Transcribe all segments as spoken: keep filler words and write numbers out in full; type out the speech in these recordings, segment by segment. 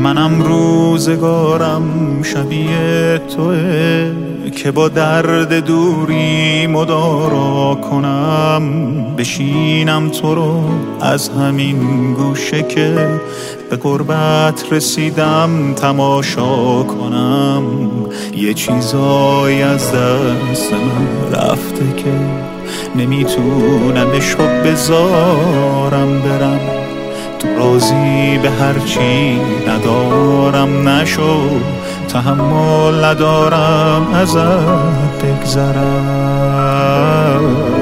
منم روزگارم شبیه توه که با درد دوری مدارا کنم، بشینم تو رو از همین گوشه که به قربت رسیدم تماشا کنم. یه چیزایی از دست من رفته که نمیتونمشو بذارم برم، تو راضی به هرچی ندارم نشو، تحمل ندارم ازت بگذرم،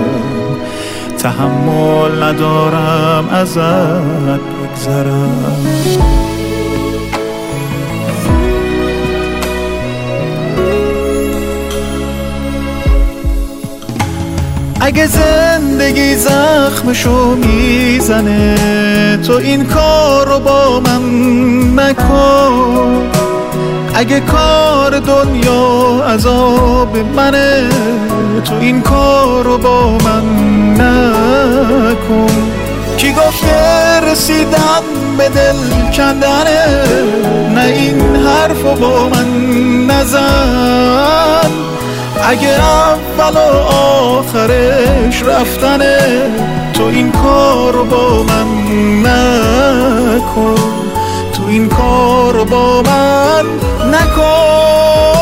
تحمل ندارم ازت بگذرم. اگه زندگی زخمشو میزنه تو این کار رو با من نکن، اگه کار دنیا عذاب منه تو این کار رو با من نکن. کی گفته رسیدن به دل کندنه، نه این حرف رو با من نزن، اگه اول و آخرش رفتنه تو این کار رو با من نکن، تو این کار رو با من نکن.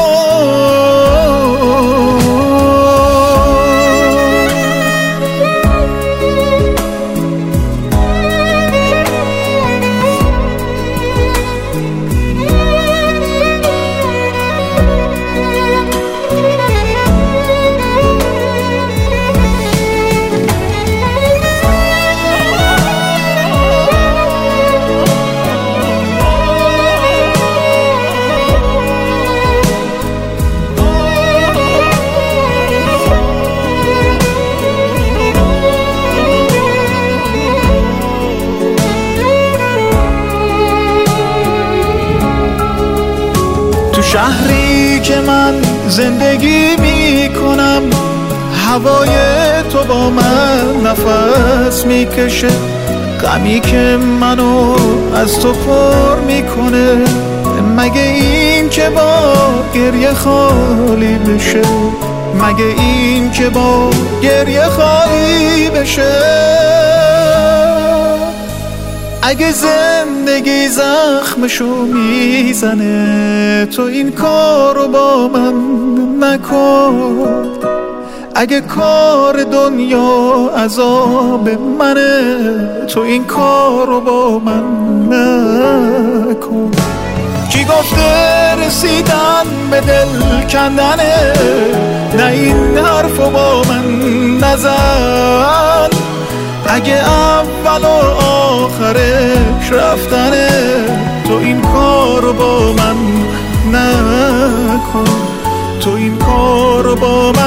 شهری که من زندگی می کنم، هوای تو با من نفس می کشه، غمی که منو از تو پر می کنه، مگه این که با گریه خالی بشه، مگه این که با گریه خالی بشه. اگه زندگی زخمشو میزنه تو این کارو با من نکن، اگه کار دنیا عذاب منه تو این کارو با من نکن. کی گفته رسیدن به دل کندنه، نه این حرفو با من نزن، اگه اول و آخرش رفتنه تو این کارو با من نکن، تو این کارو با من